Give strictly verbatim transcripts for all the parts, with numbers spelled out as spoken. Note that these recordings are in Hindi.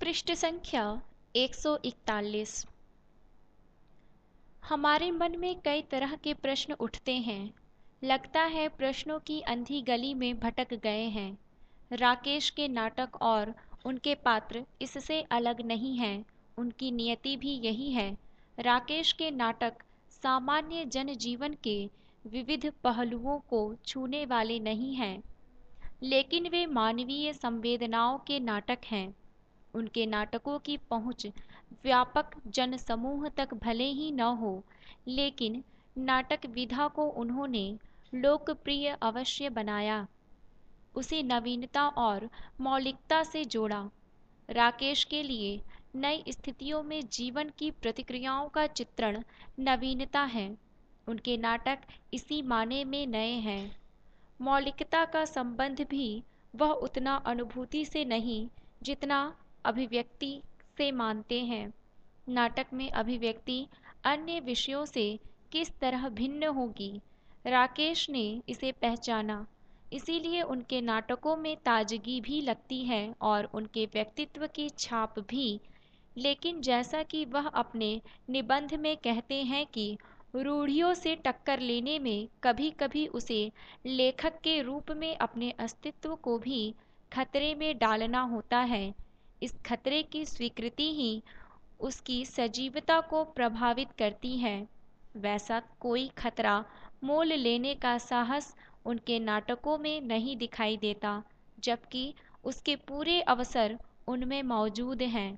पृष्ठ संख्या एक सौ इकतालीस। हमारे मन में कई तरह के प्रश्न उठते हैं। लगता है प्रश्नों की अंधी गली में भटक गए हैं। राकेश के नाटक और उनके पात्र इससे अलग नहीं हैं। उनकी नियति भी यही है। राकेश के नाटक सामान्य जनजीवन के विविध पहलुओं को छूने वाले नहीं हैं, लेकिन वे मानवीय संवेदनाओं के नाटक हैं। उनके नाटकों की पहुंच व्यापक जनसमूह तक भले ही न हो, लेकिन नाटक विधा को उन्होंने लोकप्रिय अवश्य बनाया, उसे नवीनता और मौलिकता से जोड़ा। राकेश के लिए नई स्थितियों में जीवन की प्रतिक्रियाओं का चित्रण नवीनता है। उनके नाटक इसी माने में नए हैं। मौलिकता का संबंध भी वह उतना अनुभूति से नहीं जितना अभिव्यक्ति से मानते हैं। नाटक में अभिव्यक्ति अन्य विषयों से किस तरह भिन्न होगी, राकेश ने इसे पहचाना। इसीलिए उनके नाटकों में ताजगी भी लगती है और उनके व्यक्तित्व की छाप भी। लेकिन जैसा कि वह अपने निबंध में कहते हैं कि रूढ़ियों से टक्कर लेने में कभी कभी उसे लेखक के रूप में अपने अस्तित्व को भी खतरे में डालना होता है। इस खतरे की स्वीकृति ही उसकी सजीवता को प्रभावित करती है। वैसा कोई खतरा मोल लेने का साहस उनके नाटकों में नहीं दिखाई देता, जबकि उसके पूरे अवसर उनमें मौजूद हैं।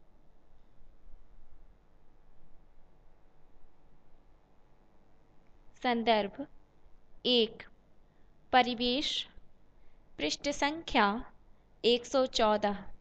संदर्भ एक। परिवेश, पृष्ठ संख्या एक सौ चौदह।